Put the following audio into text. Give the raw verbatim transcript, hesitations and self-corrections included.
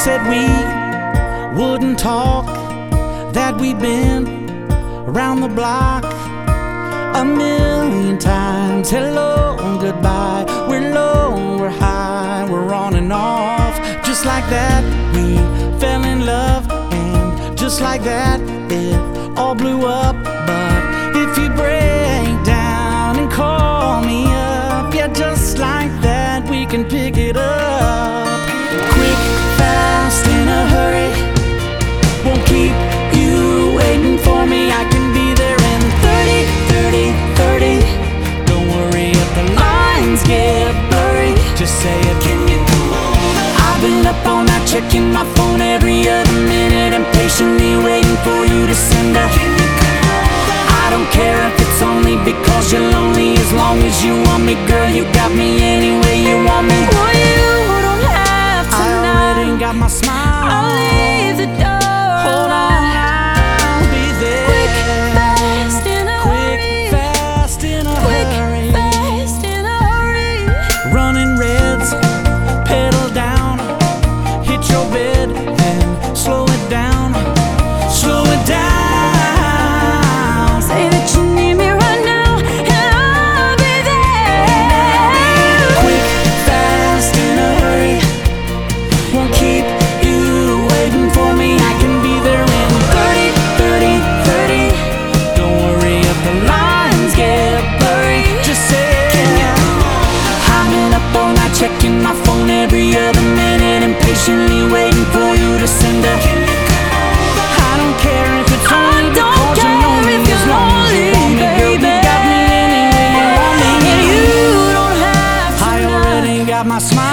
said we wouldn't talk, that we'd been around the block a million times. Hello and goodbye, we're low, we're high, we're on and off. Just like that we fell in love, and just like that it all blew up. But if you break down and call me up, yeah, just like that we can pick it up. Quick, fast, in a hurry, won't keep you waiting for me. I can be there in thirty, thirty, thirty. Don't worry if the lines get blurry, just say it. Can you come over? I've been up all night checking my phone every other minute, impatiently waiting for you to send a. Can you come over? I don't care if it's only because you're lonely, as long as you want me, girl, you got me any way you want me. Boy, you don't have to I already know. got my smile. I'll leave the door Hold on, I'll be there. Quick, fast, in a Quick, hurry. fast, in a Quick, hurry. fast, in a hurry. Running reds, pedal down, hit your bed, then slow it down, slow it down. Say that you need me right now, and I'll be there. Quick, fast, in a hurry, won't keep you waiting for me. I can be there in thirty, thirty, thirty. Don't worry if the lines get blurry, just say I've been up all night checking my phone every other minute, impatiently waiting for you to send a. I don't care if it's only I don't because you're care lonely, if as you're long as you want me, girl, you lonely, got me any way you want me. And you don't have to I know. already got my smile.